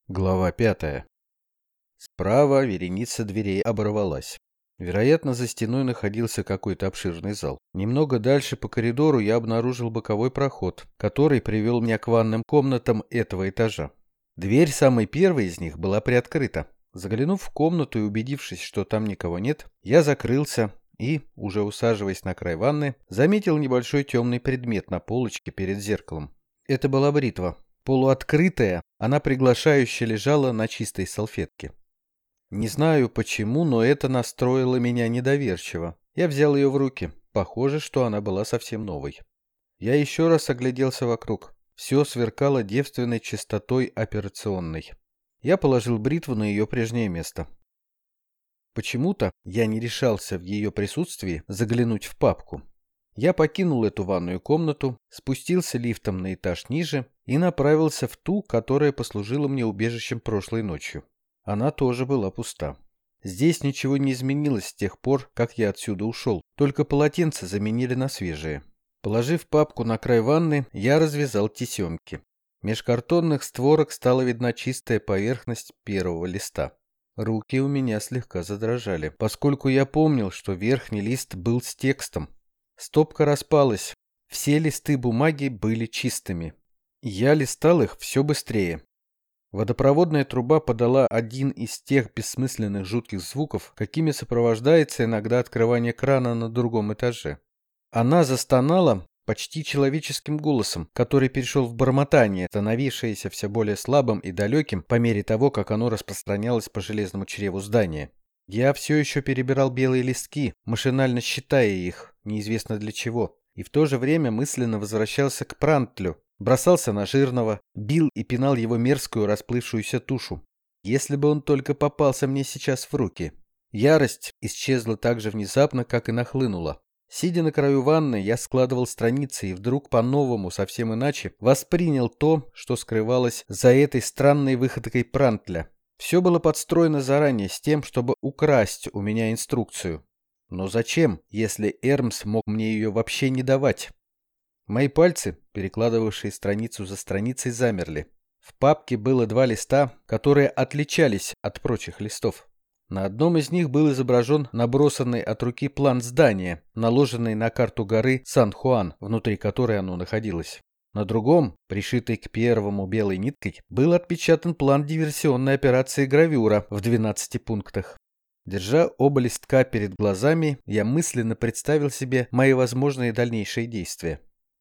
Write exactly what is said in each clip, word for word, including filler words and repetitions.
Глава пятая. Справа вереница дверей оборвалась. Вероятно, за стеной находился какой-то обширный зал. Немного дальше по коридору я обнаружил боковой проход, который привел меня к ванным комнатам этого этажа. Дверь самой первой из них была приоткрыта. Заглянув в комнату и убедившись, что там никого нет, я закрылся и, уже усаживаясь на край ванны, заметил небольшой темный предмет на полочке перед зеркалом. Это была бритва. Полуоткрытая, она приглашающе лежала на чистой салфетке. Не знаю почему, но это настроило меня недоверчиво. Я взял ее в руки. Похоже, что она была совсем новой. Я еще раз огляделся вокруг. Все сверкало девственной чистотой операционной. Я положил бритву на ее прежнее место. Почему-то я не решался в ее присутствии заглянуть в папку. Я покинул эту ванную комнату, спустился лифтом на этаж ниже и направился в ту, которая послужила мне убежищем прошлой ночью. Она тоже была пуста. Здесь ничего не изменилось с тех пор, как я отсюда ушел, только полотенца заменили на свежие. Положив папку на край ванны, я развязал тесемки. Меж картонных створок стала видна чистая поверхность первого листа. Руки у меня слегка задрожали, поскольку я помнил, что верхний лист был с текстом. Стопка распалась. Все листы бумаги были чистыми. Я листал их все быстрее. Водопроводная труба подала один из тех бессмысленных жутких звуков, какими сопровождается иногда открывание крана на другом этаже. Она застонала почти человеческим голосом, который перешел в бормотание, становившееся все более слабым и далеким по мере того, как оно распространялось по железному чреву здания. Я все еще перебирал белые листки, машинально считая их, неизвестно для чего, и в то же время мысленно возвращался к Прантлю, бросался на жирного, бил и пинал его мерзкую расплывшуюся тушу. Если бы он только попался мне сейчас в руки. Ярость исчезла так же внезапно, как и нахлынула. Сидя на краю ванны, я складывал страницы и вдруг по-новому, совсем иначе, воспринял то, что скрывалось за этой странной выходкой Прантля. Все было подстроено заранее с тем, чтобы украсть у меня инструкцию. Но зачем, если Эрмс мог мне ее вообще не давать? Мои пальцы, перекладывавшие страницу за страницей, замерли. В папке было два листа, которые отличались от прочих листов. На одном из них был изображен набросанный от руки план здания, наложенный на карту горы Сан-Хуан, внутри которой оно находилось. На другом, пришитый к первому белой ниткой, был отпечатан план диверсионной операции «Гравюра» в двенадцати пунктах. Держа оба листка перед глазами, я мысленно представил себе мои возможные дальнейшие действия.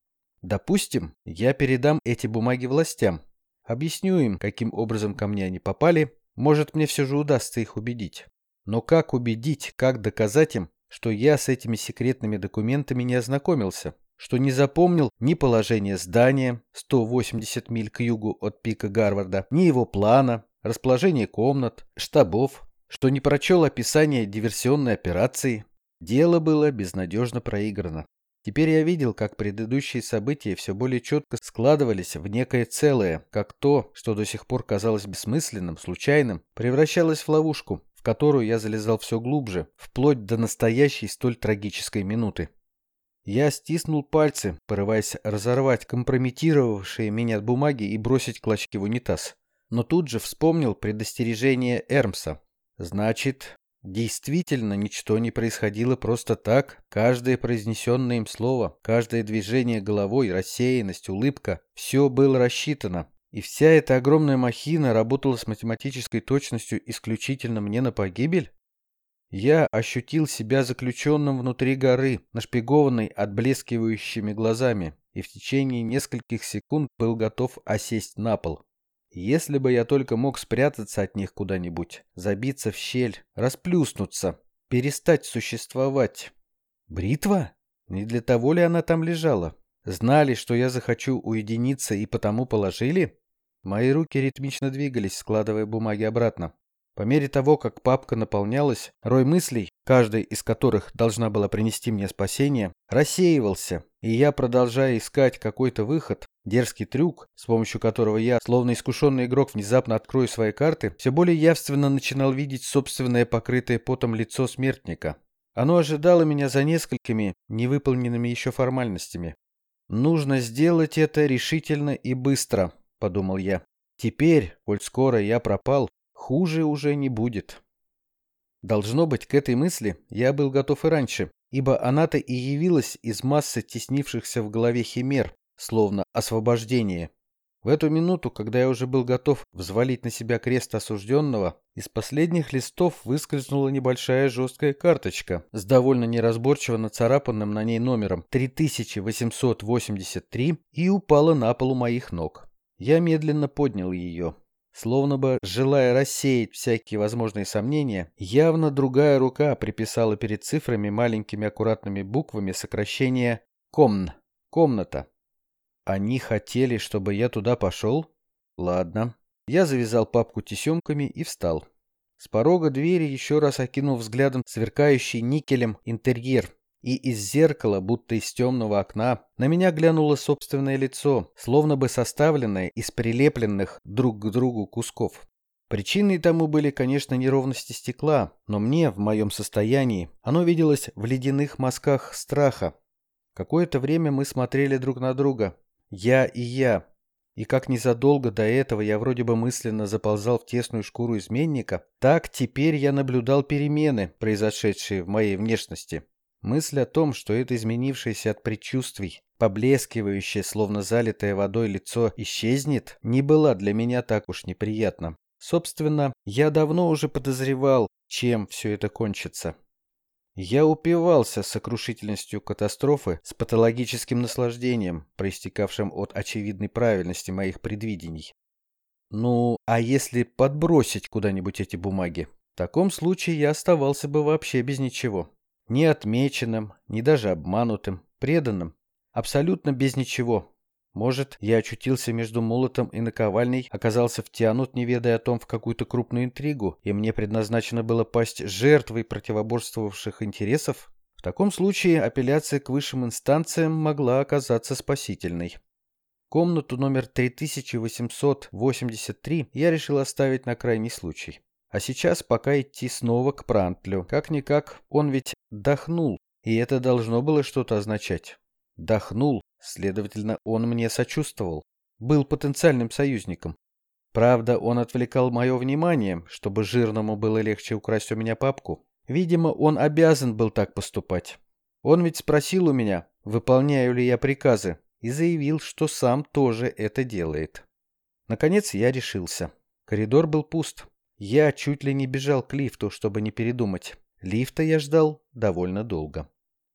Допустим, я передам эти бумаги властям. Объясню им, каким образом ко мне они попали. Может, мне все же удастся их убедить. Но как убедить, как доказать им, что я с этими секретными документами не ознакомился, что не запомнил ни положение здания сто восемьдесят миль к югу от пика Гарварда, ни его плана, расположение комнат, штабов, что не прочел описание диверсионной операции? Дело было безнадежно проиграно. Теперь я видел, как предыдущие события все более четко складывались в некое целое, как то, что до сих пор казалось бессмысленным, случайным, превращалось в ловушку, в которую я залезал все глубже, вплоть до настоящей столь трагической минуты. Я стиснул пальцы, порываясь разорвать компрометировавшие меня бумаги и бросить клочки в унитаз. Но тут же вспомнил предостережение Эрмса. Значит, действительно ничто не происходило просто так. Каждое произнесенное им слово, каждое движение головой, рассеянность, улыбка – все было рассчитано. И вся эта огромная махина работала с математической точностью исключительно мне на погибель? Я ощутил себя заключенным внутри горы, нашпигованной отблескивающими глазами, и в течение нескольких секунд был готов осесть на пол. Если бы я только мог спрятаться от них куда-нибудь, забиться в щель, расплюснуться, перестать существовать. Бритва? Не для того ли она там лежала? Знали, что я захочу уединиться, и потому положили? Мои руки ритмично двигались, складывая бумаги обратно. По мере того, как папка наполнялась, рой мыслей, каждая из которых должна была принести мне спасение, рассеивался, и я, продолжая искать какой-то выход, дерзкий трюк, с помощью которого я, словно искушенный игрок, внезапно открою свои карты, все более явственно начинал видеть собственное покрытое потом лицо смертника. Оно ожидало меня за несколькими невыполненными еще формальностями. «Нужно сделать это решительно и быстро», — подумал я. Теперь, коль скоро я пропал, хуже уже не будет. Должно быть, к этой мысли я был готов и раньше, ибо она-то и явилась из массы теснившихся в голове химер, словно освобождение. В эту минуту, когда я уже был готов взвалить на себя крест осужденного, из последних листов выскользнула небольшая жесткая карточка с довольно неразборчиво нацарапанным на ней номером три тысячи восемьсот восемьдесят три и упала на пол у моих ног. Я медленно поднял ее. Словно бы, желая рассеять всякие возможные сомнения, явно другая рука приписала перед цифрами маленькими аккуратными буквами сокращение «Комн» — «комната». Они хотели, чтобы я туда пошел? Ладно. Я завязал папку тесемками и встал. С порога двери еще раз окинул взглядом сверкающий никелем интерьер, и из зеркала, будто из темного окна, на меня глянуло собственное лицо, словно бы составленное из прилепленных друг к другу кусков. Причиной тому были, конечно, неровности стекла, но мне, в моем состоянии, оно виделось в ледяных мазках страха. Какое-то время мы смотрели друг на друга. Я и я. И как незадолго до этого я вроде бы мысленно заползал в тесную шкуру изменника, так теперь я наблюдал перемены, произошедшие в моей внешности. Мысль о том, что это изменившееся от предчувствий, поблескивающее, словно залитое водой лицо, исчезнет, не была для меня так уж неприятна. Собственно, я давно уже подозревал, чем все это кончится. Я упивался сокрушительностью катастрофы с патологическим наслаждением, проистекавшим от очевидной правильности моих предвидений. Ну, а если подбросить куда-нибудь эти бумаги? В таком случае я оставался бы вообще без ничего. Ни отмеченным, ни даже обманутым, преданным. Абсолютно без ничего. Может, я очутился между молотом и наковальней, оказался втянут, не ведая о том, в какую-то крупную интригу, и мне предназначено было пасть жертвой противоборствовавших интересов? В таком случае апелляция к высшим инстанциям могла оказаться спасительной. Комнату номер три тысячи восемьсот восемьдесят три я решил оставить на крайний случай. А сейчас пока идти снова к Прантлю. Как-никак, он ведь дохнул, и это должно было что-то означать. Дохнул. Следовательно, он мне сочувствовал, был потенциальным союзником. Правда, он отвлекал мое внимание, чтобы жирному было легче украсть у меня папку. Видимо, он обязан был так поступать. Он ведь спросил у меня, выполняю ли я приказы, и заявил, что сам тоже это делает. Наконец я решился. Коридор был пуст. Я чуть ли не бежал к лифту, чтобы не передумать. Лифта я ждал довольно долго.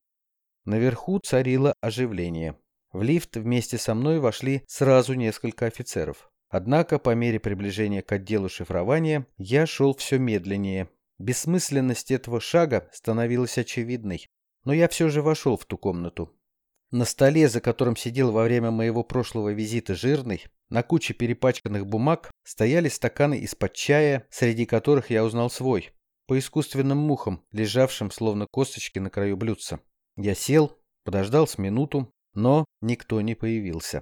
Наверху царило оживление. В лифт вместе со мной вошли сразу несколько офицеров. Однако по мере приближения к отделу шифрования я шел все медленнее. Бессмысленность этого шага становилась очевидной. Но я все же вошел в ту комнату. На столе, за которым сидел во время моего прошлого визита Жирный, на куче перепачканных бумаг стояли стаканы из-под чая, среди которых я узнал свой, по искусственным мухам, лежавшим словно косточки на краю блюдца. Я сел, подождал с минуту, но никто не появился.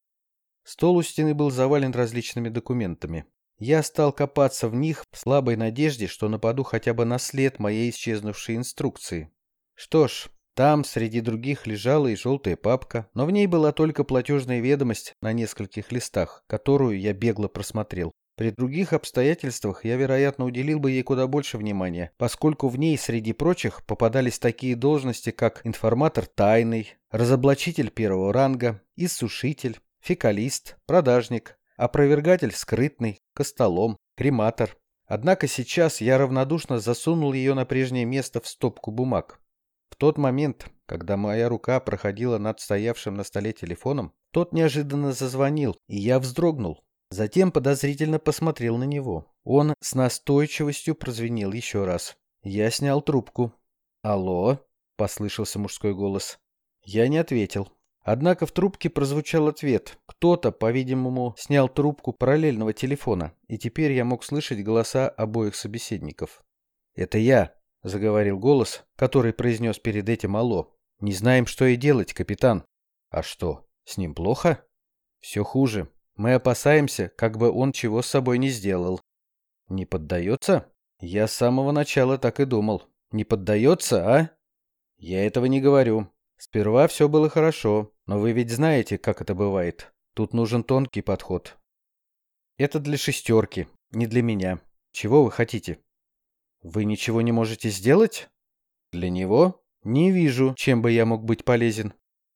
Стол у стены был завален различными документами. Я стал копаться в них в слабой надежде, что нападу хотя бы на след моей исчезнувшей инструкции. Что ж, там среди других лежала и желтая папка, но в ней была только платежная ведомость на нескольких листах, которую я бегло просмотрел. При других обстоятельствах я, вероятно, уделил бы ей куда больше внимания, поскольку в ней, среди прочих, попадались такие должности, как информатор тайный, разоблачитель первого ранга, иссушитель, фекалист, продажник, опровергатель скрытный, костолом, крематор. Однако сейчас я равнодушно засунул ее на прежнее место в стопку бумаг. В тот момент, когда моя рука проходила над стоявшим на столе телефоном, тот неожиданно зазвонил, и я вздрогнул. Затем подозрительно посмотрел на него. Он с настойчивостью прозвенел еще раз. Я снял трубку. «Алло?» — послышался мужской голос. Я не ответил. Однако в трубке прозвучал ответ. Кто-то, по-видимому, снял трубку параллельного телефона, и теперь я мог слышать голоса обоих собеседников. «Это я», — заговорил голос, который произнес перед этим «Алло». «Не знаем, что и делать, капитан». «А что, с ним плохо?» «Все хуже. Мы опасаемся, как бы он чего с собой не сделал». «Не поддается?» «Я с самого начала так и думал. Не поддается, а?» «Я этого не говорю. Сперва все было хорошо, но вы ведь знаете, как это бывает. Тут нужен тонкий подход». Это для шестерки, не для меня. Чего вы хотите? Вы ничего не можете сделать? Для него? Не вижу, чем бы я мог быть полезен.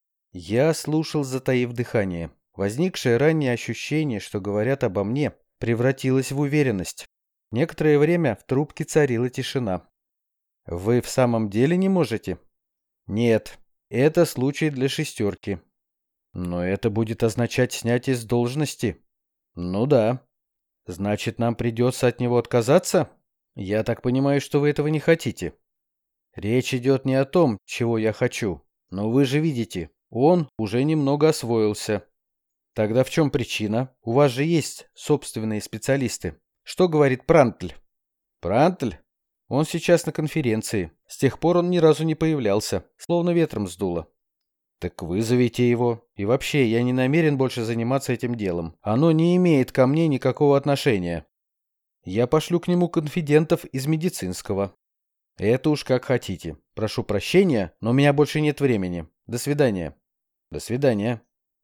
Я слушал, затаив дыхание. Возникшее ранее ощущение, что говорят обо мне, превратилось в уверенность. Некоторое время в трубке царила тишина. Вы в самом деле не можете? Нет, это случай для шестерки. Но это будет означать снятие с должности. Ну да. Значит, нам придется от него отказаться? Я так понимаю, что вы этого не хотите. Речь идет не о том, чего я хочу. Но вы же видите, он уже немного освоился. Тогда в чем причина? У вас же есть собственные специалисты. Что говорит Прантль? Прантль? Он сейчас на конференции. С тех пор он ни разу не появлялся, словно ветром сдуло. Так вызовите его. И вообще, я не намерен больше заниматься этим делом. Оно не имеет ко мне никакого отношения. Я пошлю к нему конфидентов из медицинского. Это уж как хотите. Прошу прощения, но у меня больше нет времени. До свидания. До свидания.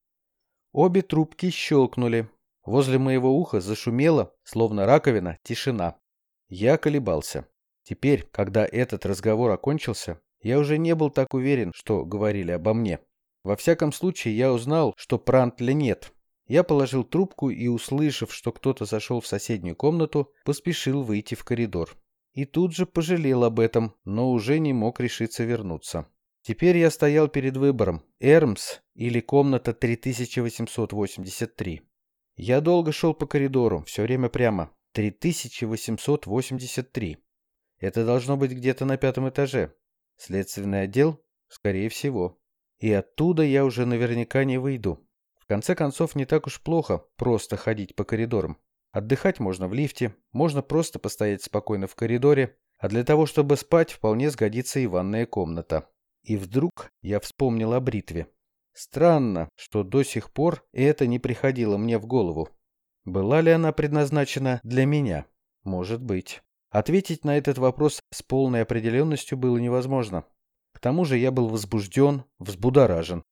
Обе трубки щелкнули. Возле моего уха зашумело, словно раковина, тишина. Я колебался. Теперь, когда этот разговор окончился, я уже не был так уверен, что говорили обо мне. Во всяком случае, я узнал, что Прантля нет. Я положил трубку и, услышав, что кто-то зашел в соседнюю комнату, поспешил выйти в коридор. И тут же пожалел об этом, но уже не мог решиться вернуться. Теперь я стоял перед выбором: Эрмс или комната три тысячи восемьсот восемьдесят три. Я долго шел по коридору, все время прямо. три тысячи восемьсот восемьдесят три. Это должно быть где-то на пятом этаже. Следственный отдел? Скорее всего. И оттуда я уже наверняка не выйду. В конце концов, не так уж плохо просто ходить по коридорам. Отдыхать можно в лифте, можно просто постоять спокойно в коридоре, а для того, чтобы спать, вполне сгодится и ванная комната. И вдруг я вспомнил о бритве. Странно, что до сих пор это не приходило мне в голову. Была ли она предназначена для меня? Может быть. Ответить на этот вопрос с полной определенностью было невозможно. К тому же я был возбужден, взбудоражен.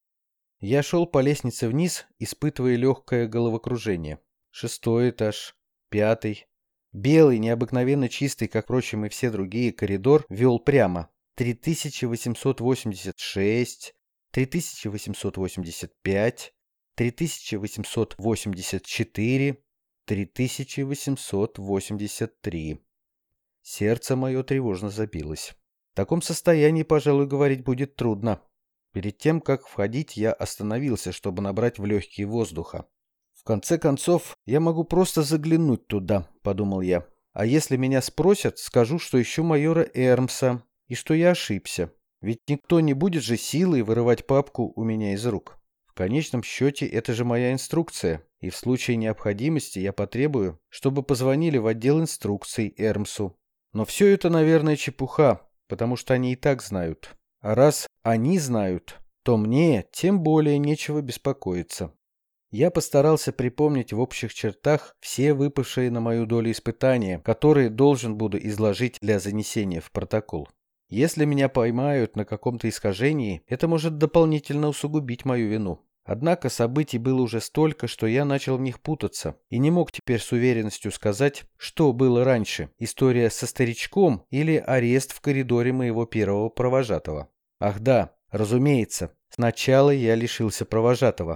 Я шел по лестнице вниз, испытывая легкое головокружение. Шестой этаж, пятый. Белый, необыкновенно чистый, как, впрочем, и все другие, коридор вел прямо. три тысячи восемьсот восемьдесят шесть, три тысячи восемьсот восемьдесят пять, три тысячи восемьсот восемьдесят четыре, три тысячи восемьсот восемьдесят три. Сердце мое тревожно забилось. В таком состоянии, пожалуй, говорить будет трудно. Перед тем, как входить, я остановился, чтобы набрать в легкие воздуха. В конце концов, я могу просто заглянуть туда, подумал я. А если меня спросят, скажу, что ищу майора Эрмса, и что я ошибся. Ведь никто не будет же силой вырывать папку у меня из рук. В конечном счете, это же моя инструкция, и в случае необходимости я потребую, чтобы позвонили в отдел инструкций Эрмсу. Но все это, наверное, чепуха, потому что они и так знают. А раз они знают, то мне тем более нечего беспокоиться. Я постарался припомнить в общих чертах все выпавшие на мою долю испытания, которые должен буду изложить для занесения в протокол. Если меня поймают на каком-то искажении, это может дополнительно усугубить мою вину. Однако событий было уже столько, что я начал в них путаться, и не мог теперь с уверенностью сказать, что было раньше – история со старичком или арест в коридоре моего первого провожатого. Ах да, разумеется, сначала я лишился провожатого.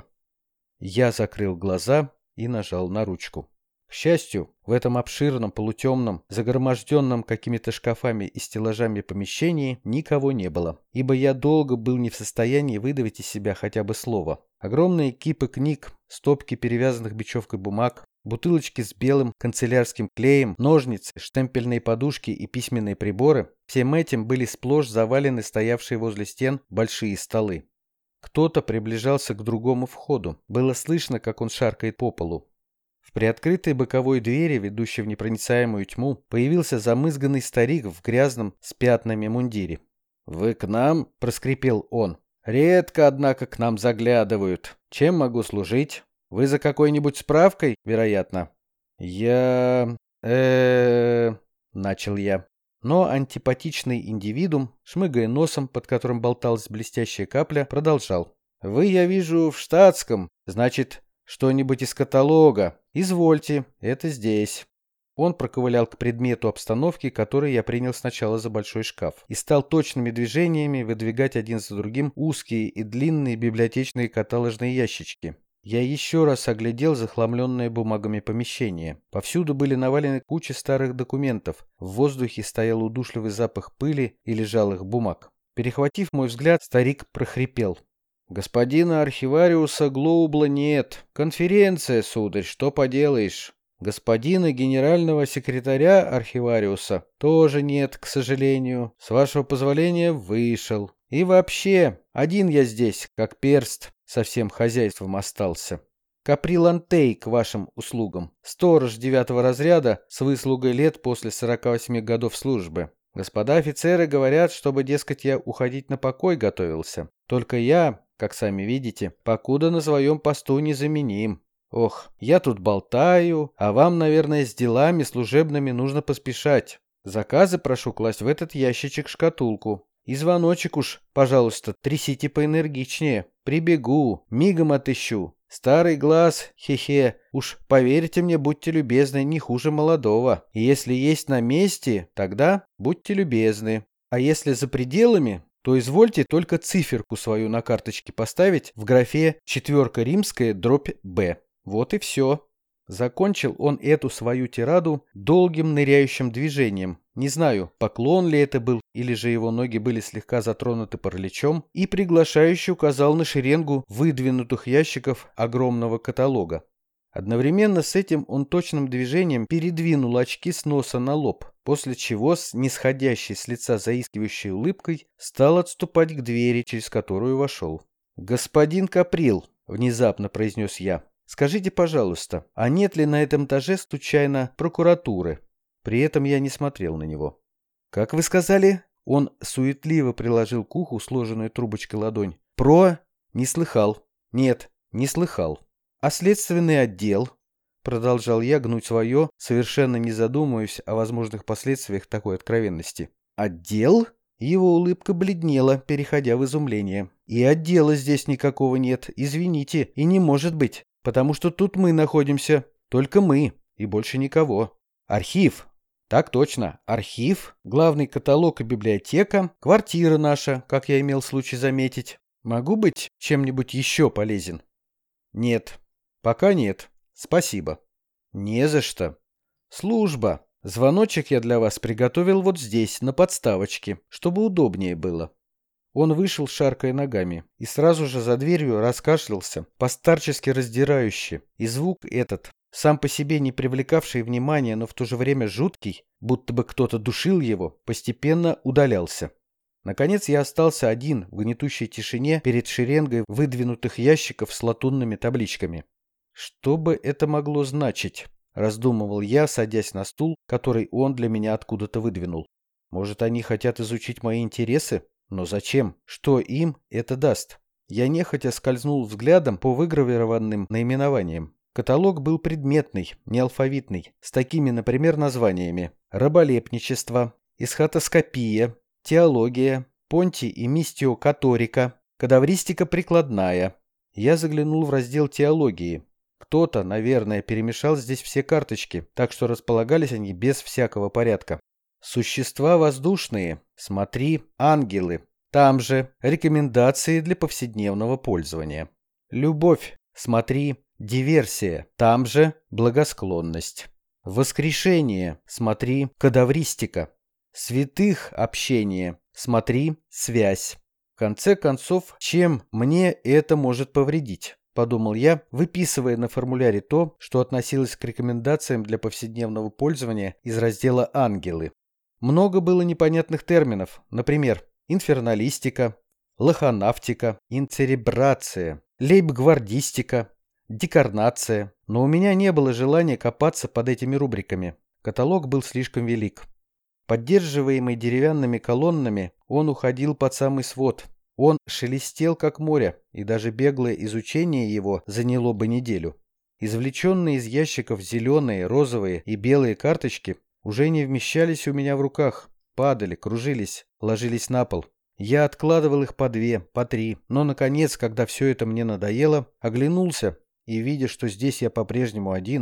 Я закрыл глаза и нажал на ручку. К счастью, в этом обширном, полутемном, загроможденном какими-то шкафами и стеллажами помещении никого не было, ибо я долго был не в состоянии выдавить из себя хотя бы слово. Огромные кипы книг, стопки перевязанных бечевкой бумаг, бутылочки с белым канцелярским клеем, ножницы, штемпельные подушки и письменные приборы – всем этим были сплошь завалены стоявшие возле стен большие столы. Кто-то приближался к другому входу. Было слышно, как он шаркает по полу. В приоткрытой боковой двери, ведущей в непроницаемую тьму, появился замызганный старик в грязном с пятнами мундире. «Вы к нам?» – проскрипел он. «Редко, однако, к нам заглядывают. Чем могу служить? Вы за какой-нибудь справкой, вероятно?» «Я... э начал я. Но антипатичный индивидуум, шмыгая носом, под которым болталась блестящая капля, продолжал. «Вы, я вижу, в штатском. Значит, что-нибудь из каталога. «Извольте, это здесь». Он проковылял к предмету обстановки, который я принял сначала за большой шкаф, и стал точными движениями выдвигать один за другим узкие и длинные библиотечные каталожные ящички. Я еще раз оглядел захламленное бумагами помещение. Повсюду были навалены кучи старых документов, в воздухе стоял удушливый запах пыли и лежалых бумаг. Перехватив мой взгляд, старик прохрипел: «Господина архивариуса Глоубла нет. Конференция, сударь, что поделаешь. Господина генерального секретаря архивариуса тоже нет, к сожалению. С вашего позволения, вышел. И вообще, один я здесь, как перст, со всем хозяйством остался. Каприл Антей к вашим услугам. Сторож девятого разряда с выслугой лет после сорока восьми годов службы. Господа офицеры говорят, чтобы, дескать, я уходить на покой готовился. Только я, как сами видите, покуда на своем посту незаменим. Ох, я тут болтаю, а вам, наверное, с делами служебными нужно поспешать. Заказы прошу класть в этот ящичек-шкатулку. И звоночек уж, пожалуйста, трясите поэнергичнее. Прибегу, мигом отыщу. Старый глаз, хе-хе, уж поверьте мне, будьте любезны, не хуже молодого. И если есть на месте, тогда будьте любезны. А если за пределами, то извольте только циферку свою на карточке поставить в графе «четверка римская, дробь Б». Вот и все. Закончил он эту свою тираду долгим ныряющим движением. Не знаю, поклон ли это был, или же его ноги были слегка затронуты параличом, и приглашающе указал на шеренгу выдвинутых ящиков огромного каталога. Одновременно с этим он точным движением передвинул очки с носа на лоб, после чего с нисходящей с лица заискивающей улыбкой стал отступать к двери, через которую вошел. «Господин Каприл», — внезапно произнес я, — «скажите, пожалуйста, а нет ли на этом этаже случайно прокуратуры?» При этом я не смотрел на него. «Как вы сказали?» Он суетливо приложил к уху сложенную трубочкой ладонь. «Про...» «Не слыхал». «Нет, не слыхал». «А следственный отдел?» Продолжал я гнуть свое, совершенно не задумываясь о возможных последствиях такой откровенности. «Отдел?» Его улыбка бледнела, переходя в изумление. «И отдела здесь никакого нет, извините, и не может быть, потому что тут мы находимся, только мы, и больше никого. Архив?» «Так точно, архив, главный каталог и библиотека, квартира наша, как я имел случай заметить. Могу быть чем-нибудь еще полезен?» «Нет, пока нет, спасибо». «Не за что. Служба. Звоночек я для вас приготовил вот здесь, на подставочке, чтобы удобнее было». Он вышел, шаркая ногами, и сразу же за дверью раскашлялся, постарчески раздирающе, и звук этот, сам по себе не привлекавший внимания, но в то же время жуткий, будто бы кто-то душил его, постепенно удалялся. Наконец я остался один в гнетущей тишине перед шеренгой выдвинутых ящиков с латунными табличками. «Что бы это могло значить?» — раздумывал я, садясь на стул, который он для меня откуда-то выдвинул. «Может, они хотят изучить мои интересы? Но зачем? Что им это даст?» Я нехотя скользнул взглядом по выгравированным наименованиям. Каталог был предметный, неалфавитный, с такими, например, названиями: раболепничество, эсхатоскопия, теология, понти и мистиокаторика, кадавристика прикладная. Я заглянул в раздел теологии. Кто-то, наверное, перемешал здесь все карточки, так что располагались они без всякого порядка. Существа воздушные, смотри, ангелы. Там же рекомендации для повседневного пользования. Любовь, смотри, диверсия. Там же благосклонность. Воскрешение, смотри, кадавристика. Святых общение, смотри, связь. В конце концов, чем мне это может повредить? Подумал я, выписывая на формуляре то, что относилось к рекомендациям для повседневного пользования из раздела «Ангелы». Много было непонятных терминов, например, инферналистика, лохонавтика, инцеребрация, лейбгвардистика, декарнация, но у меня не было желания копаться под этими рубриками. Каталог был слишком велик. Поддерживаемый деревянными колоннами, он уходил под самый свод. Он шелестел, как море, и даже беглое изучение его заняло бы неделю. Извлеченные из ящиков зеленые, розовые и белые карточки уже не вмещались у меня в руках, падали, кружились, ложились на пол. Я откладывал их по две, по три, но, наконец, когда все это мне надоело, оглянулся и, видя, что здесь я по-прежнему один,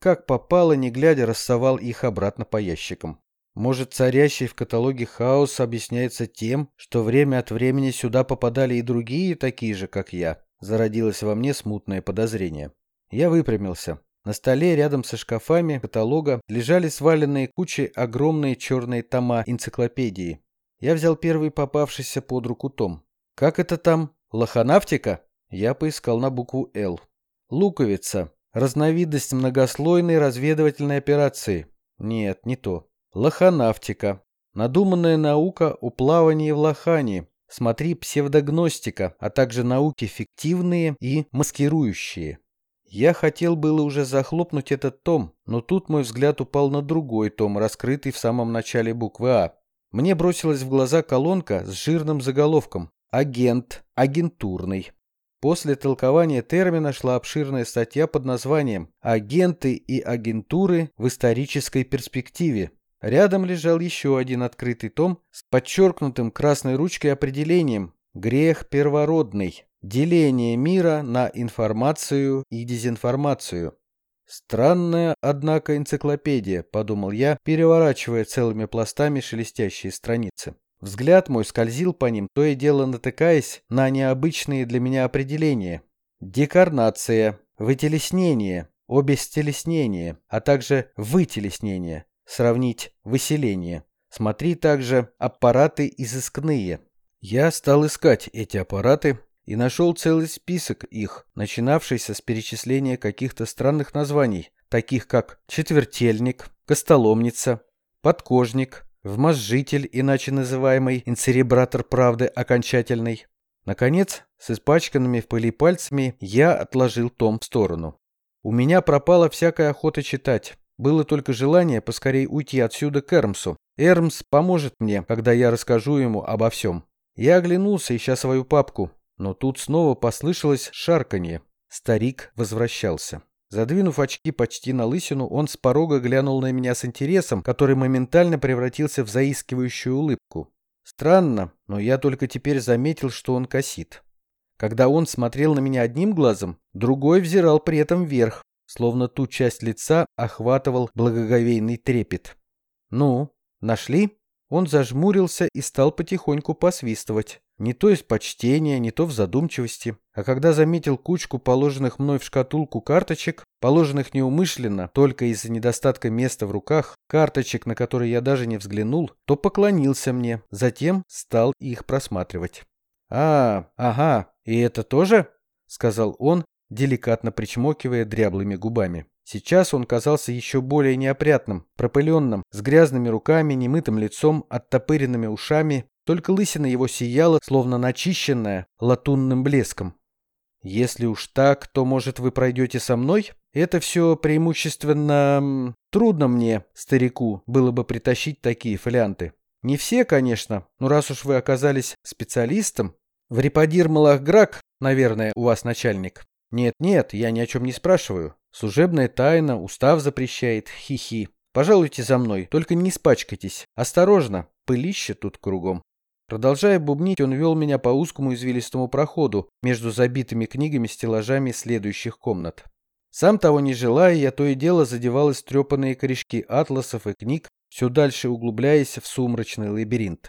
как попало, не глядя, рассовал их обратно по ящикам. Может, царящий в каталоге хаос объясняется тем, что время от времени сюда попадали и другие, такие же, как я? Зародилось во мне смутное подозрение. Я выпрямился. На столе рядом со шкафами каталога лежали сваленные кучей огромные черные тома энциклопедии. Я взял первый попавшийся под руку том. Как это там? Лоханавтика? Я поискал на букву «Л». Луковица. Разновидность многослойной разведывательной операции. Нет, не то. Лоханавтика. Надуманная наука о плавании в лохане. Смотри, псевдогностика, а также науки фиктивные и маскирующие. Я хотел было уже захлопнуть этот том, но тут мой взгляд упал на другой том, раскрытый в самом начале буквы «А». Мне бросилась в глаза колонка с жирным заголовком «Агент. Агентурный». После толкования термина шла обширная статья под названием «Агенты и агентуры в исторической перспективе». Рядом лежал еще один открытый том с подчеркнутым красной ручкой определением «Грех первородный. Деление мира на информацию и дезинформацию». Странная, однако, энциклопедия, подумал я, переворачивая целыми пластами шелестящие страницы. Взгляд мой скользил по ним, то и дело натыкаясь на необычные для меня определения. Декарнация, вытелеснение, обестелеснение, а также вытелеснение. Сравнить выселение. Смотри также аппараты изыскные. Я стал искать эти аппараты и нашел целый список их, начинавшийся с перечисления каких-то странных названий, таких как четвертельник, костоломница, подкожник, вмозжитель, иначе называемый инцеребратор правды окончательный. Наконец, с испачканными в пыли пальцами я отложил том в сторону. У меня пропала всякая охота читать. Было только желание поскорей уйти отсюда к Эрмсу. Эрмс поможет мне, когда я расскажу ему обо всем. Я оглянулся, ища свою папку, но тут снова послышалось шарканье. Старик возвращался. Задвинув очки почти на лысину, он с порога глянул на меня с интересом, который моментально превратился в заискивающую улыбку. Странно, но я только теперь заметил, что он косит. Когда он смотрел на меня одним глазом, другой взирал при этом вверх, словно ту часть лица охватывал благоговейный трепет. «Ну, нашли?» Он зажмурился и стал потихоньку посвистывать. Не то из почтения, не то в задумчивости. А когда заметил кучку положенных мной в шкатулку карточек, положенных неумышленно, только из-за недостатка места в руках, карточек, на которые я даже не взглянул, то поклонился мне, затем стал их просматривать. «А, ага, и это тоже?» — сказал он, деликатно причмокивая дряблыми губами. Сейчас он казался еще более неопрятным, пропыленным, с грязными руками, немытым лицом, оттопыренными ушами, только лысина его сияла, словно начищенная латунным блеском. «Если уж так, то, может, вы пройдете со мной? Это все преимущественно... Трудно мне, старику, было бы притащить такие фолианты. Не все, конечно, но раз уж вы оказались специалистом... Врипадир Малахграк, наверное, у вас начальник. Нет-нет, я ни о чем не спрашиваю. Служебная тайна, устав запрещает, хи-хи. Пожалуйте за мной, только не испачкайтесь. Осторожно, пылище тут кругом». Продолжая бубнить, он вел меня по узкому извилистому проходу между забитыми книгами стеллажами следующих комнат. Сам того не желая, я то и дело задевал истрепанные корешки атласов и книг, все дальше углубляясь в сумрачный лабиринт.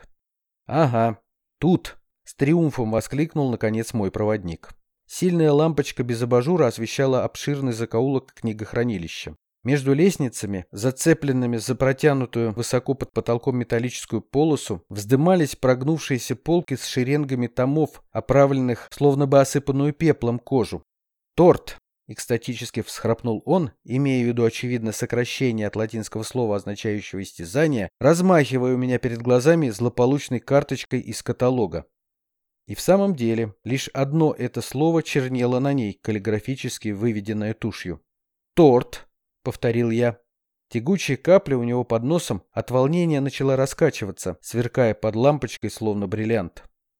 «Ага, тут!» — с триумфом воскликнул, наконец, мой проводник. Сильная лампочка без абажура освещала обширный закоулок книгохранилища. Между лестницами, зацепленными за протянутую высоко под потолком металлическую полосу, вздымались прогнувшиеся полки с шеренгами томов, оправленных словно бы осыпанную пеплом кожу. «Торт!» — экстатически всхрапнул он, имея в виду, очевидно, сокращение от латинского слова, означающего истязание, размахивая у меня перед глазами злополучной карточкой из каталога. И в самом деле, лишь одно это слово чернело на ней, каллиграфически выведенное тушью. «Торт!» — повторил я. Тягучая капля у него под носом от волнения начала раскачиваться, сверкая под лампочкой, словно бриллиант.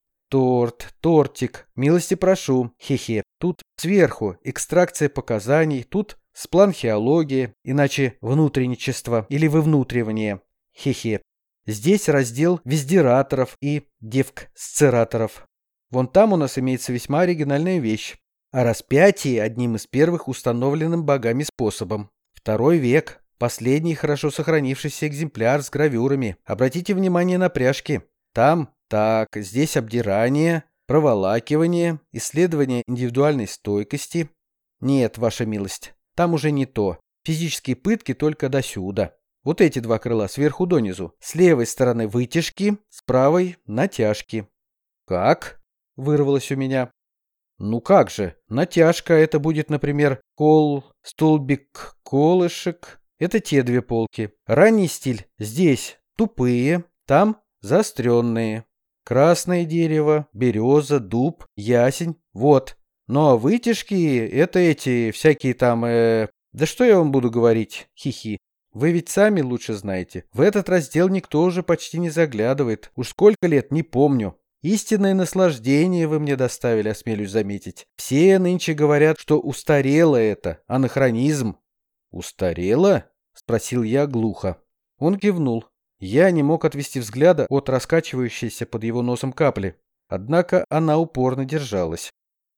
«Торт, тортик, милости прошу, хе-хе. Тут сверху экстракция показаний, тут спланхеология, иначе внутренничество или вывнутривание, хе-хе. Здесь раздел вездераторов и девксцераторов. Вон там у нас имеется весьма оригинальная вещь. О распятии одним из первых установленным богами способом. В Второй век. Последний хорошо сохранившийся экземпляр с гравюрами. Обратите внимание на пряжки. Там, так, здесь обдирание, проволакивание, исследование индивидуальной стойкости. Нет, ваша милость, там уже не то. Физические пытки только досюда. Вот эти два крыла сверху донизу. С левой стороны вытяжки, с правой натяжки. Как? Вырвалось у меня. Ну как же, натяжка это будет, например, кол, столбик, колышек. Это те две полки. Ранний стиль здесь тупые, там заостренные. Красное дерево, береза, дуб, ясень. Вот. Ну а вытяжки это эти всякие там... Э... Да что я вам буду говорить? Хи-хи. Вы ведь сами лучше знаете. В этот раздел никто уже почти не заглядывает. Уж сколько лет, не помню. Истинное наслаждение вы мне доставили, осмелюсь заметить. Все нынче говорят, что устарело это, анахронизм. Устарело? Спросил я глухо. Он кивнул. Я не мог отвести взгляда от раскачивающейся под его носом капли. Однако она упорно держалась.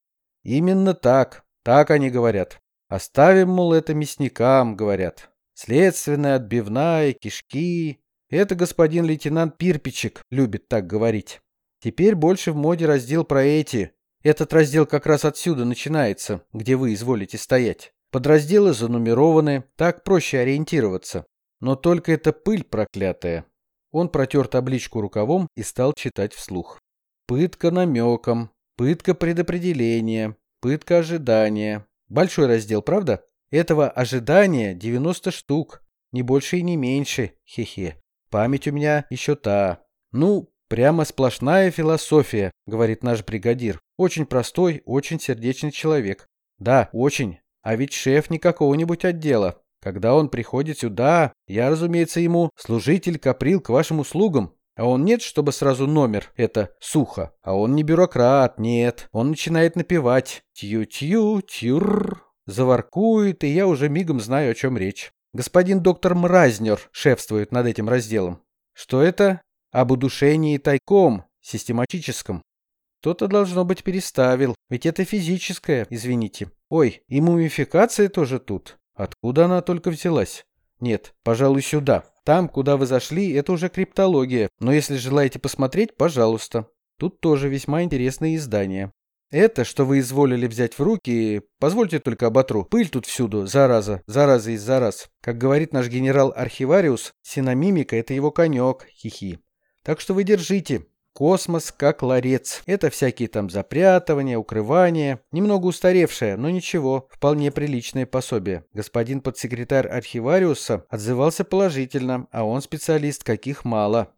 Именно так, так они говорят. Оставим, мол, это мясникам, говорят. Следственная, отбивная, кишки. Это господин лейтенант Пирпичик любит так говорить. Теперь больше в моде раздел про эти. Этот раздел как раз отсюда начинается, где вы изволите стоять. Подразделы занумерованы, так проще ориентироваться. Но только это пыль проклятая. Он протер табличку рукавом и стал читать вслух. Пытка намеком, пытка предопределения, пытка ожидания. Большой раздел, правда? Этого ожидания девяносто штук. Не больше и не меньше. Хе-хе. Память у меня еще та. Ну, прямо сплошная философия, говорит наш бригадир. Очень простой, очень сердечный человек. Да, очень. А ведь шеф не какого-нибудь отдела. Когда он приходит сюда, я, разумеется, ему служитель Каприл к вашим услугам. А он нет, чтобы сразу номер, это сухо. А он не бюрократ, нет. Он начинает напевать. Тью-тью, тюрр. Заворкует, и я уже мигом знаю, о чем речь. Господин доктор Мразнер шефствует над этим разделом. Что это? Об удушении тайком, систематическом. Кто-то, должно быть, переставил. Ведь это физическое, извините. Ой, и мумификация тоже тут. Откуда она только взялась? Нет, пожалуй, сюда. Там, куда вы зашли, это уже криптология. Но если желаете посмотреть, пожалуйста. Тут тоже весьма интересные издания. Это, что вы изволили взять в руки, позвольте только оботру. Пыль тут всюду, зараза, зараза из зараз. Как говорит наш генерал-архивариус, синомимика — это его конек, хихи. Так что вы держите. Космос как ларец. Это всякие там запрятывания, укрывания. Немного устаревшее, но ничего, вполне приличное пособие. Господин подсекретарь архивариуса отзывался положительно, а он специалист, каких мало.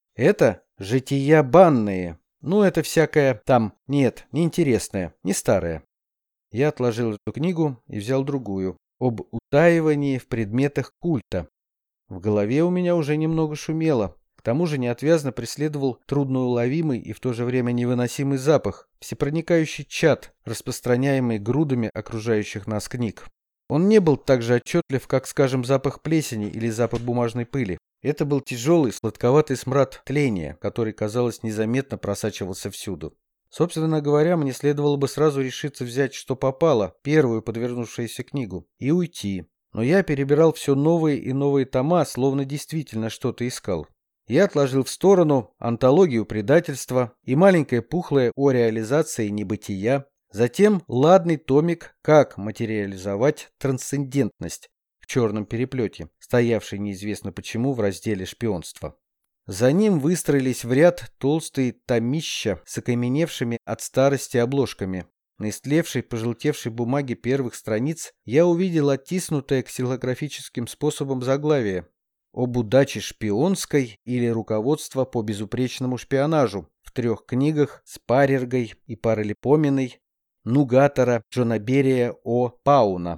Это жития банные. Ну, это всякое там, нет, неинтересное, не старое. Я отложил эту книгу и взял другую. Об утаивании в предметах культа. В голове у меня уже немного шумело. К тому же неотвязно преследовал трудноуловимый и в то же время невыносимый запах, всепроникающий чад, распространяемый грудами окружающих нас книг. Он не был так же отчетлив, как, скажем, запах плесени или запах бумажной пыли. Это был тяжелый, сладковатый смрад тления, который, казалось, незаметно просачивался всюду. Собственно говоря, мне следовало бы сразу решиться взять, что попало, первую подвернувшуюся книгу, и уйти. Но я перебирал все новые и новые тома, словно действительно что-то искал. Я отложил в сторону антологию предательства и маленькое пухлое о реализации небытия, затем ладный томик «Как материализовать трансцендентность» в черном переплете, стоявший неизвестно почему в разделе «Шпионство». За ним выстроились в ряд толстые томища с окаменевшими от старости обложками. На истлевшей, пожелтевшей бумаге первых страниц я увидел оттиснутое ксилографическим способом заглавие «Об удаче шпионской» или «Руководство по безупречному шпионажу» в трех книгах с Парергой и Паралипоменой, Нугатора, Джонаберия О. Пауна.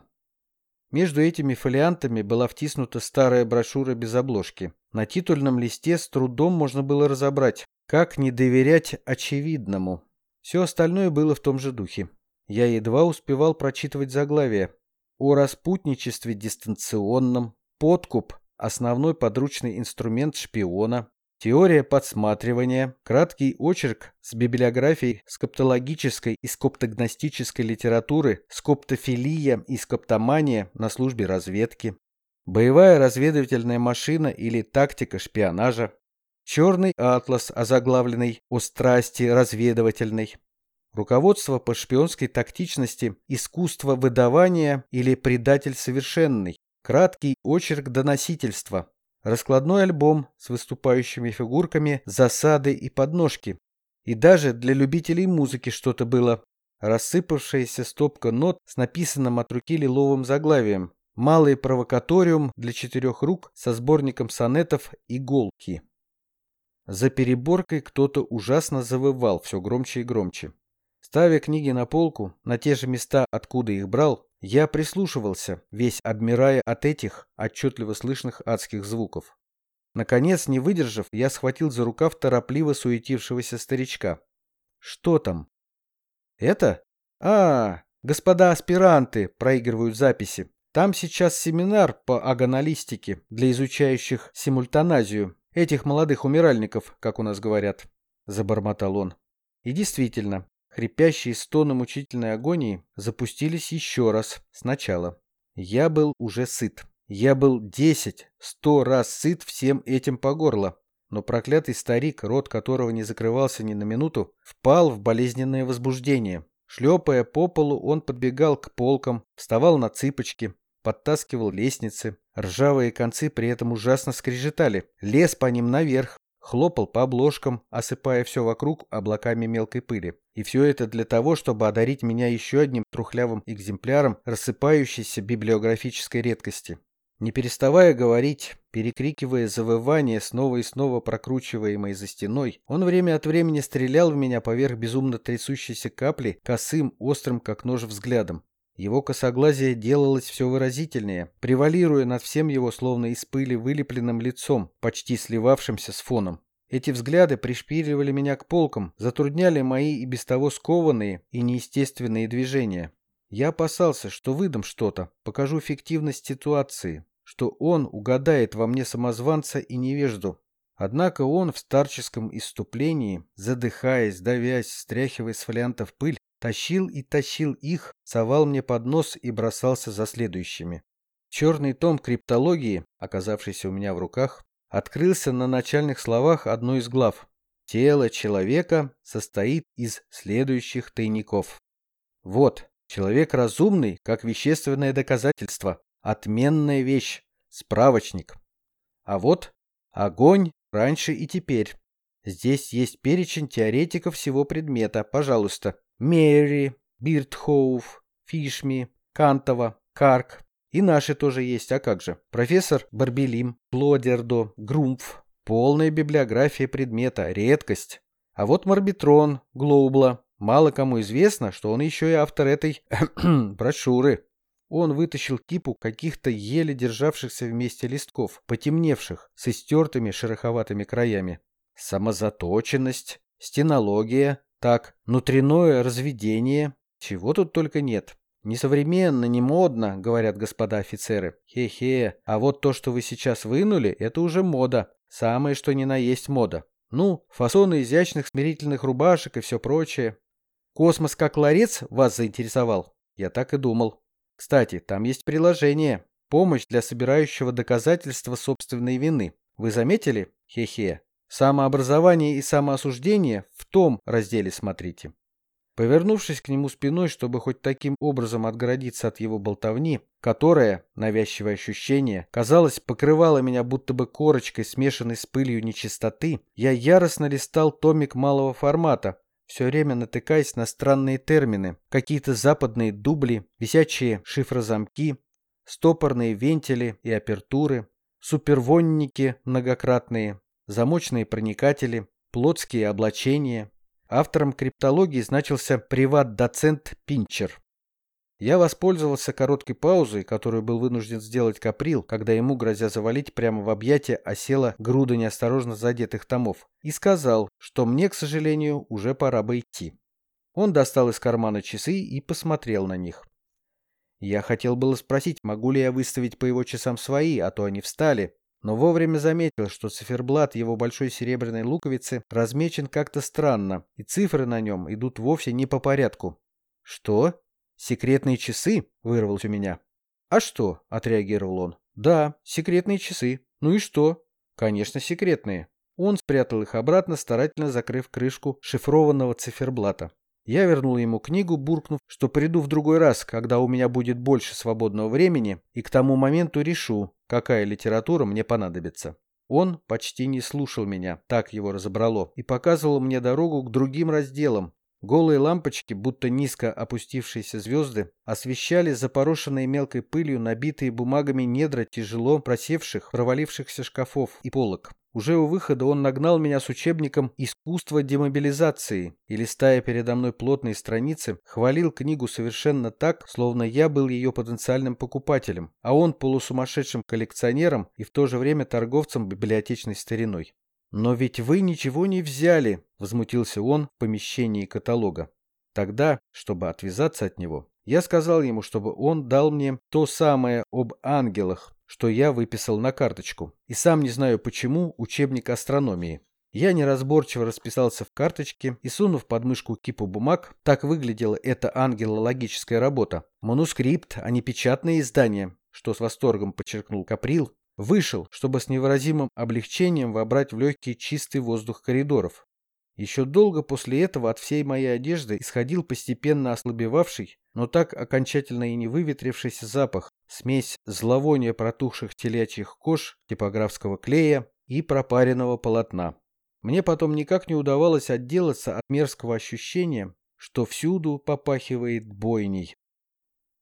Между этими фолиантами была втиснута старая брошюра без обложки. На титульном листе с трудом можно было разобрать, как не доверять очевидному. Все остальное было в том же духе. Я едва успевал прочитывать заглавие. О распутничестве дистанционном, подкуп, основной подручный инструмент шпиона, теория подсматривания, краткий очерк с библиографией скоптологической и скоптогностической литературы, скоптофилия и скоптомания на службе разведки, боевая разведывательная машина или тактика шпионажа, черный атлас, озаглавленный «О страсти разведывательной», руководство по шпионской тактичности, искусство выдавания или предатель совершенный, краткий очерк доносительства, раскладной альбом с выступающими фигурками засады и подножки. И даже для любителей музыки что-то было. Рассыпавшаяся стопка нот с написанным от руки лиловым заглавием. Малый провокаториум для четырех рук со сборником сонетов «Иголки». За переборкой кто-то ужасно завывал все громче и громче. Ставя книги на полку, на те же места, откуда их брал, я прислушивался, весь обмирая от этих отчетливо слышных адских звуков. Наконец, не выдержав, я схватил за рукав торопливо суетившегося старичка. «Что там?» «Это? А, господа аспиранты проигрывают записи. Там сейчас семинар по агоналистике для изучающих симультаназию, этих молодых умиральников, как у нас говорят», — забормотал он. И действительно, хрипящие стоны мучительной агонии запустились еще раз, сначала. Я был уже сыт. Я был десять, сто раз сыт всем этим по горло. Но проклятый старик, рот которого не закрывался ни на минуту, впал в болезненное возбуждение. Шлепая по полу, он подбегал к полкам, вставал на цыпочки, подтаскивал лестницы. Ржавые концы при этом ужасно скрежетали. Лез по ним наверх, хлопал по обложкам, осыпая все вокруг облаками мелкой пыли. И все это для того, чтобы одарить меня еще одним трухлявым экземпляром рассыпающейся библиографической редкости. Не переставая говорить, перекрикивая завывания, снова и снова прокручиваемые за стеной, он время от времени стрелял в меня поверх безумно трясущейся капли косым, острым как нож взглядом. Его косоглазие делалось все выразительнее, превалируя над всем его словно из пыли вылепленным лицом, почти сливавшимся с фоном. Эти взгляды пришпиливали меня к полкам, затрудняли мои и без того скованные и неестественные движения. Я опасался, что выдам что-то, покажу фиктивность ситуации, что он угадает во мне самозванца и невежду. Однако он в старческом исступлении, задыхаясь, давясь, стряхивая с фолиантов пыль, тащил и тащил их, совал мне под нос и бросался за следующими. Черный том криптологии, оказавшийся у меня в руках, открылся на начальных словах одной из глав. Тело человека состоит из следующих тайников. Вот. Человек разумный, как вещественное доказательство. Отменная вещь. Справочник. А вот огонь раньше и теперь. Здесь есть перечень теоретиков всего предмета. Пожалуйста. Мерри, Биртхоуф, Фишми, Кантова, Карк. И наши тоже есть, а как же? Профессор Барбелим, Плодердо, Грумф. Полная библиография предмета. Редкость. А вот Морбитрон, Глоубла. Мало кому известно, что он еще и автор этой брошюры. Он вытащил кипу каких-то еле державшихся вместе листков, потемневших, с истертыми шероховатыми краями. Самозаточенность, стенология, так, внутреннее разведение. Чего тут только нет. Несовременно, не модно, говорят господа офицеры. Хе-хе, а вот то, что вы сейчас вынули, это уже мода. Самое что ни на есть мода. Ну, фасоны изящных смирительных рубашек и все прочее. Космос как ларец вас заинтересовал? Я так и думал. Кстати, там есть приложение. Помощь для собирающего доказательства собственной вины. Вы заметили? Хе-хе. Самообразование и самоосуждение в том разделе смотрите. Повернувшись к нему спиной, чтобы хоть таким образом отгородиться от его болтовни, которая, навязчивое ощущение, казалось, покрывала меня будто бы корочкой, смешанной с пылью нечистоты, я яростно листал томик малого формата, все время натыкаясь на странные термины, какие-то западные дубли, висячие шифрозамки, стопорные вентили и апертуры, супервонники многократные, замочные проникатели, плотские облачения. Автором криптологии значился приват-доцент Пинчер. Я воспользовался короткой паузой, которую был вынужден сделать Каприл, когда ему, грозя завалить, прямо в объятия осела груда неосторожно задетых томов, и сказал, что мне, к сожалению, уже пора бы идти. Он достал из кармана часы и посмотрел на них. Я хотел было спросить, могу ли я выставить по его часам свои, а то они встали, но вовремя заметил, что циферблат его большой серебряной луковицы размечен как-то странно, и цифры на нем идут вовсе не по порядку. «Что? Секретные часы?» — вырвалось у меня. «А что?» — отреагировал он. Да, секретные часы. Ну и что? Конечно, секретные. Он спрятал их обратно, старательно закрыв крышку шифрованного циферблата. Я вернул ему книгу, буркнув, что приду в другой раз, когда у меня будет больше свободного времени, и к тому моменту решу, какая литература мне понадобится. Он почти не слушал меня, так его разобрало, и показывал мне дорогу к другим разделам. Голые лампочки, будто низко опустившиеся звезды, освещали запорошенные мелкой пылью набитые бумагами недра тяжело просевших, провалившихся шкафов и полок. Уже у выхода он нагнал меня с учебником «Искусство демобилизации» и, листая передо мной плотные страницы, хвалил книгу совершенно так, словно я был ее потенциальным покупателем, а он полусумасшедшим коллекционером и в то же время торговцем библиотечной стариной. «Но ведь вы ничего не взяли», — возмутился он в помещении каталога. Тогда, чтобы отвязаться от него, я сказал ему, чтобы он дал мне то самое об ангелах, что я выписал на карточку, и сам не знаю почему учебник астрономии. Я неразборчиво расписался в карточке и, сунув под мышку кипу бумаг, так выглядела эта ангелологическая работа, манускрипт, а не печатное издание, что с восторгом подчеркнул Каприл, вышел, чтобы с невыразимым облегчением вобрать в легкий чистый воздух коридоров. Еще долго после этого от всей моей одежды исходил постепенно ослабевавший, но так окончательно и не выветрившийся запах, смесь зловония протухших телячьих кож, типографского клея и пропаренного полотна. Мне потом никак не удавалось отделаться от мерзкого ощущения, что всюду попахивает бойней.